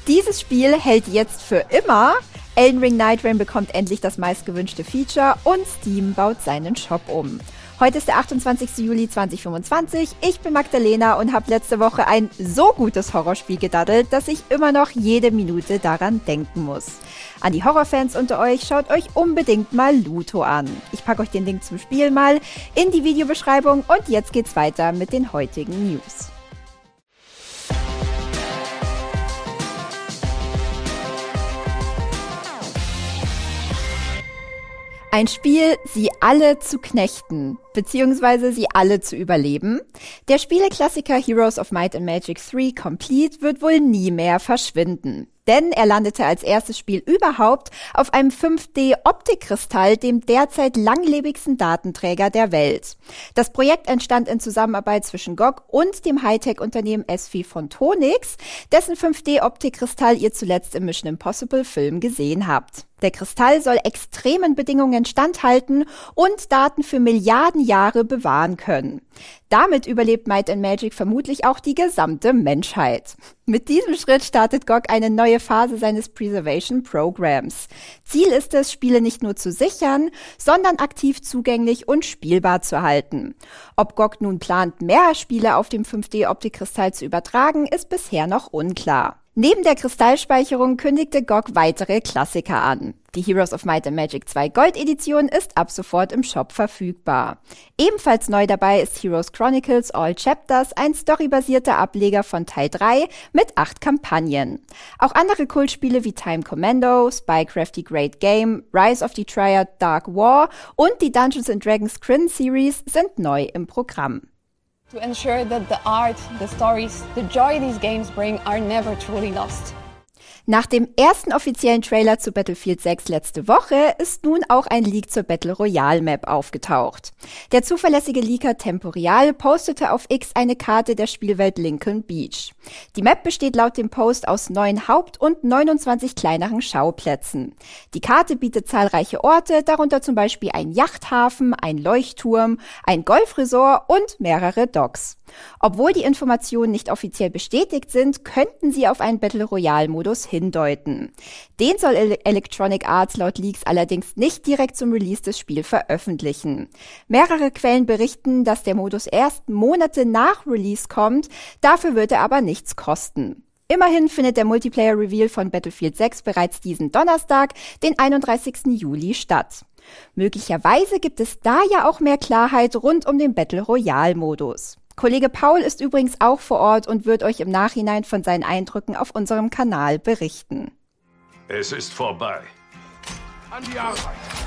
Dieses Spiel hält jetzt für immer. Elden Ring Night Rain bekommt endlich das meistgewünschte Feature und Steam baut seinen Shop um. Heute ist der 28. Juli 2025. Ich bin Magdalena und habe letzte Woche ein so gutes Horrorspiel gedaddelt, dass ich immer noch jede Minute daran denken muss. An die Horrorfans unter euch, schaut euch unbedingt mal Luto an. Ich packe euch den Link zum Spiel mal in die Videobeschreibung und jetzt geht's weiter mit den heutigen News. Ein Spiel, sie alle zu knechten, beziehungsweise sie alle zu überleben. Der Spieleklassiker Heroes of Might and Magic 3 Complete wird wohl nie mehr verschwinden. Denn er landete als erstes Spiel überhaupt auf einem 5D-Optikkristall, dem derzeit langlebigsten Datenträger der Welt. Das Projekt entstand in Zusammenarbeit zwischen GOG und dem Hightech-Unternehmen SV Photonics, dessen 5D-Optikkristall ihr zuletzt im Mission Impossible Film gesehen habt. Der Kristall soll extremen Bedingungen standhalten und Daten für Milliarden Jahre bewahren können. Damit überlebt Might and Magic vermutlich auch die gesamte Menschheit. Mit diesem Schritt startet GOG eine neue Phase seines Preservation Programs. Ziel ist es, Spiele nicht nur zu sichern, sondern aktiv zugänglich und spielbar zu halten. Ob GOG nun plant, mehr Spiele auf dem 5D-Optikkristall zu übertragen, ist bisher noch unklar. Neben der Kristallspeicherung kündigte GOG weitere Klassiker an. Die Heroes of Might and Magic 2 Gold Edition ist ab sofort im Shop verfügbar. Ebenfalls neu dabei ist Heroes Chronicles All Chapters, ein storybasierter Ableger von Teil 3 mit 8 Kampagnen. Auch andere Kultspiele wie Time Commando, Spycraft the Great Game, Rise of the Triad Dark War und die Dungeons & Dragons Kryn Series sind neu im Programm. To ensure that the art, the stories, the joy these games bring are never truly lost. Nach dem ersten offiziellen Trailer zu Battlefield 6 letzte Woche ist nun auch ein Leak zur Battle Royale Map aufgetaucht. Der zuverlässige Leaker Temporeal postete auf X eine Karte der Spielwelt Lincoln Beach. Die Map besteht laut dem Post aus 9 Haupt- und 29 kleineren Schauplätzen. Die Karte bietet zahlreiche Orte, darunter zum Beispiel ein Yachthafen, ein Leuchtturm, ein Golfresort und mehrere Docks. Obwohl die Informationen nicht offiziell bestätigt sind, könnten sie auf einen Battle Royale Modus hindeuten. Den soll Electronic Arts laut Leaks allerdings nicht direkt zum Release des Spiels veröffentlichen. Mehrere Quellen berichten, dass der Modus erst Monate nach Release kommt, dafür wird er aber nichts kosten. Immerhin findet der Multiplayer-Reveal von Battlefield 6 bereits diesen Donnerstag, den 31. Juli, statt. Möglicherweise gibt es da ja auch mehr Klarheit rund um den Battle Royale Modus. Kollege Paul ist übrigens auch vor Ort und wird euch im Nachhinein von seinen Eindrücken auf unserem Kanal berichten. Es ist vorbei. An die Arbeit.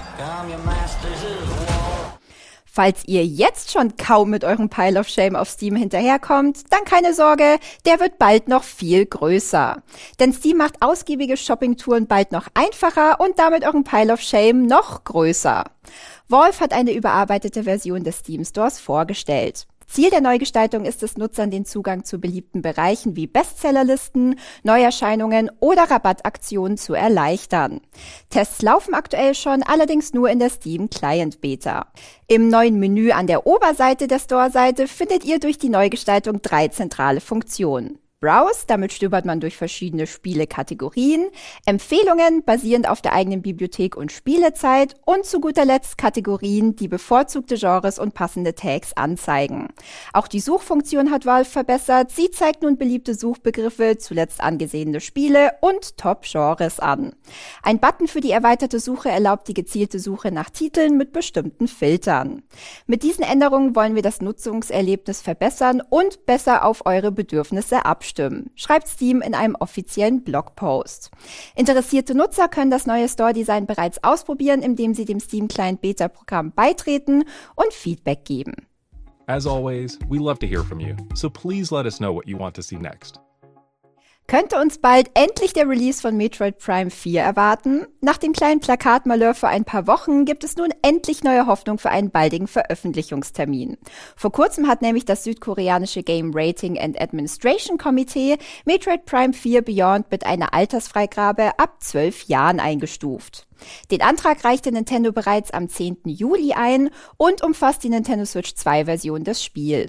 Falls ihr jetzt schon kaum mit eurem Pile of Shame auf Steam hinterherkommt, dann keine Sorge, der wird bald noch viel größer. Denn Steam macht ausgiebige Shoppingtouren bald noch einfacher und damit euren Pile of Shame noch größer. Valve hat eine überarbeitete Version des Steam Stores vorgestellt. Ziel der Neugestaltung ist es, Nutzern den Zugang zu beliebten Bereichen wie Bestsellerlisten, Neuerscheinungen oder Rabattaktionen zu erleichtern. Tests laufen aktuell schon, allerdings nur in der Steam Client Beta. Im neuen Menü an der Oberseite der Store-Seite findet ihr durch die Neugestaltung 3 zentrale Funktionen. Browse, damit stöbert man durch verschiedene Spielekategorien, Empfehlungen basierend auf der eigenen Bibliothek und Spielezeit und zu guter Letzt Kategorien, die bevorzugte Genres und passende Tags anzeigen. Auch die Suchfunktion hat Valve verbessert. Sie zeigt nun beliebte Suchbegriffe, zuletzt angesehene Spiele und Top-Genres an. Ein Button für die erweiterte Suche erlaubt die gezielte Suche nach Titeln mit bestimmten Filtern. Mit diesen Änderungen wollen wir das Nutzungserlebnis verbessern und besser auf eure Bedürfnisse abstimmen, schreibt Steam in einem offiziellen Blogpost. Interessierte Nutzer können das neue Store-Design bereits ausprobieren, indem sie dem Steam Client Beta-Programm beitreten und Feedback geben. As always, we love to hear from you, so please let us know what you want to see next. Könnte uns bald endlich der Release von Metroid Prime 4 erwarten? Nach dem kleinen Plakatmalheur vor ein paar Wochen gibt es nun endlich neue Hoffnung für einen baldigen Veröffentlichungstermin. Vor kurzem hat nämlich das südkoreanische Game Rating and Administration Committee Metroid Prime 4 Beyond mit einer Altersfreigabe ab 12 Jahren eingestuft. Den Antrag reichte Nintendo bereits am 10. Juli ein und umfasst die Nintendo Switch 2 Version des Spiels.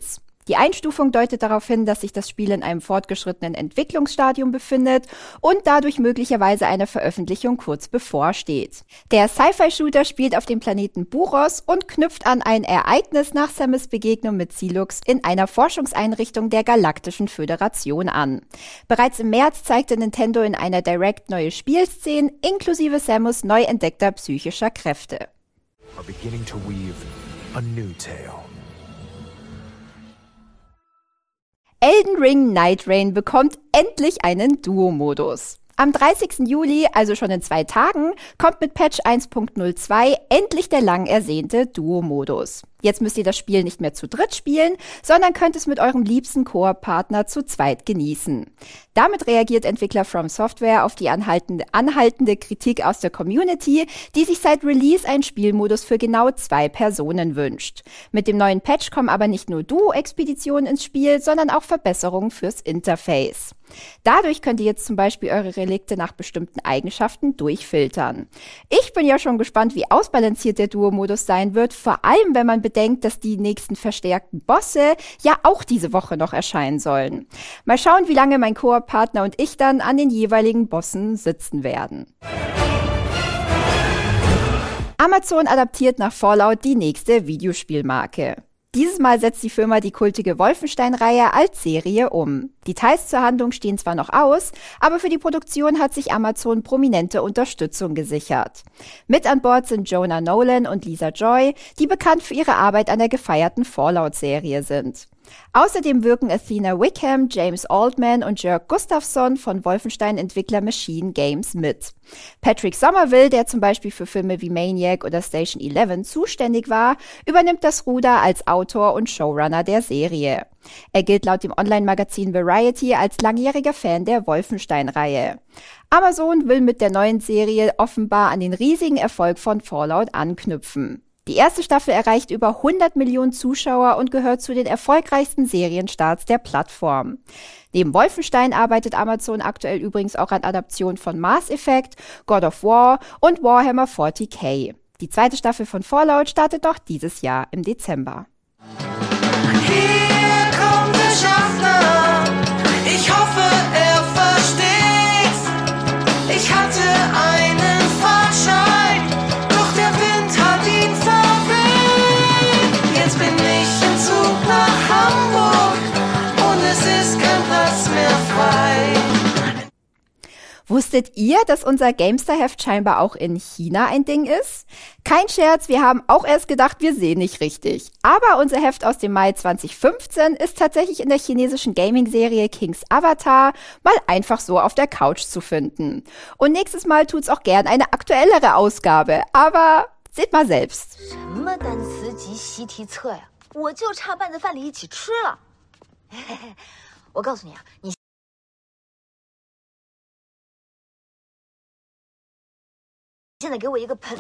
Die Einstufung deutet darauf hin, dass sich das Spiel in einem fortgeschrittenen Entwicklungsstadium befindet und dadurch möglicherweise eine Veröffentlichung kurz bevorsteht. Der Sci-Fi-Shooter spielt auf dem Planeten Buros und knüpft an ein Ereignis nach Samus Begegnung mit Silux in einer Forschungseinrichtung der Galaktischen Föderation an. Bereits im März zeigte Nintendo in einer Direct neue Spielszenen inklusive Samus neu entdeckter psychischer Kräfte. Are beginning to weave a new tale. Elden Ring Night Rain bekommt endlich einen Duo-Modus. Am 30. Juli, also schon in 2 Tagen, kommt mit Patch 1.02 endlich der lang ersehnte Duo-Modus. Jetzt müsst ihr das Spiel nicht mehr zu dritt spielen, sondern könnt es mit eurem liebsten Koop-Partner zu zweit genießen. Damit reagiert Entwickler From Software auf die anhaltende Kritik aus der Community, die sich seit Release einen Spielmodus für genau 2 Personen wünscht. Mit dem neuen Patch kommen aber nicht nur Duo-Expeditionen ins Spiel, sondern auch Verbesserungen fürs Interface. Dadurch könnt ihr jetzt zum Beispiel eure Relikte nach bestimmten Eigenschaften durchfiltern. Ich bin ja schon gespannt, wie ausbalanciert der Duo-Modus sein wird, vor allem wenn man bedenkt, dass die nächsten verstärkten Bosse ja auch diese Woche noch erscheinen sollen. Mal schauen, wie lange mein Koop-Partner und ich dann an den jeweiligen Bossen sitzen werden. Amazon adaptiert nach Fallout die nächste Videospielmarke. Dieses Mal setzt die Firma die kultige Wolfenstein-Reihe als Serie um. Details zur Handlung stehen zwar noch aus, aber für die Produktion hat sich Amazon prominente Unterstützung gesichert. Mit an Bord sind Jonah Nolan und Lisa Joy, die bekannt für ihre Arbeit an der gefeierten Fallout-Serie sind. Außerdem wirken Athena Wickham, James Altman und Jörg Gustafsson von Wolfenstein-Entwickler Machine Games mit. Patrick Somerville, der zum Beispiel für Filme wie Maniac oder Station 11 zuständig war, übernimmt das Ruder als Autor und Showrunner der Serie. Er gilt laut dem Online-Magazin Variety als langjähriger Fan der Wolfenstein-Reihe. Amazon will mit der neuen Serie offenbar an den riesigen Erfolg von Fallout anknüpfen. Die erste Staffel erreicht über 100 Millionen Zuschauer und gehört zu den erfolgreichsten Serienstarts der Plattform. Neben Wolfenstein arbeitet Amazon aktuell übrigens auch an Adaptionen von Mass Effect, God of War und Warhammer 40k. Die zweite Staffel von Fallout startet noch dieses Jahr im Dezember. Hier kommt der Schaffner, ich hoffe, er versteht's. Ich hatte einen Fahrschein, doch der Wind hat ihn verweht. Jetzt bin ich im Zug nach Hamburg und es ist kein Platz mehr frei. Wusstet ihr, dass unser Gamester-Heft scheinbar auch in China ein Ding ist? Kein Scherz, wir haben auch erst gedacht, wir sehen nicht richtig. Aber unser Heft aus dem Mai 2015 ist tatsächlich in der chinesischen Gaming-Serie King's Avatar mal einfach so auf der Couch zu finden. Und nächstes Mal tut's auch gern eine aktuellere Ausgabe, aber seht mal selbst. 什么单词及习题册呀？我就差拌在饭里一起吃了。我告诉你啊，你现在给我一个盆，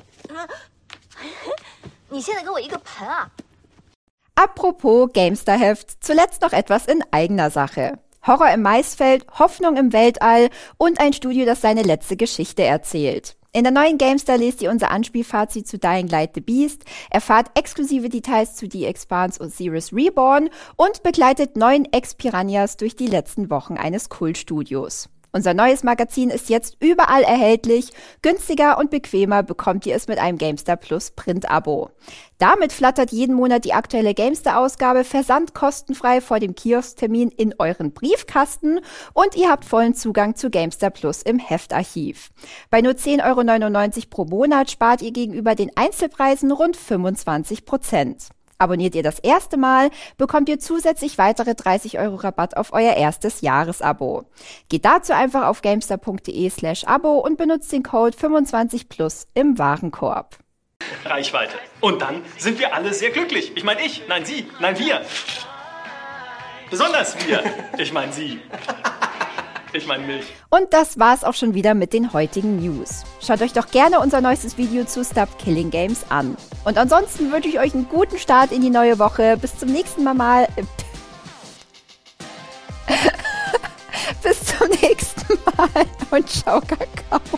你现在给我一个盆啊！ Apropos Gamester-Heft, zuletzt noch etwas in eigener Sache. Horror im Maisfeld, Hoffnung im Weltall und ein Studio, das seine letzte Geschichte erzählt. In der neuen Gamester lest ihr unser Anspielfazit zu Dying Light the Beast, erfahrt exklusive Details zu The Expanse Osiris Reborn und begleitet 9 Ex-Piranhas durch die letzten Wochen eines Kultstudios. Unser neues Magazin ist jetzt überall erhältlich. Günstiger und bequemer bekommt ihr es mit einem Gamester Plus Print-Abo. Damit flattert jeden Monat die aktuelle Gamester-Ausgabe versandkostenfrei vor dem Kiosktermin in euren Briefkasten und ihr habt vollen Zugang zu Gamester Plus im Heftarchiv. Bei nur 10,99 € pro Monat spart ihr gegenüber den Einzelpreisen rund 25%. Abonniert ihr das erste Mal, bekommt ihr zusätzlich weitere 30 € Rabatt auf euer erstes Jahresabo. Geht dazu einfach auf gamester.de/Abo und benutzt den Code 25plus im Warenkorb. Reichweite. Und dann sind wir alle sehr glücklich. Ich meine ich, nein Sie, nein wir. Besonders wir. Ich meine Sie. Ich meine Milch. Und das war's auch schon wieder mit den heutigen News. Schaut euch doch gerne unser neuestes Video zu Stop Killing Games an. Und ansonsten wünsche ich euch einen guten Start in die neue Woche. Bis zum nächsten Mal. Bis zum nächsten Mal und ciao, Kakao.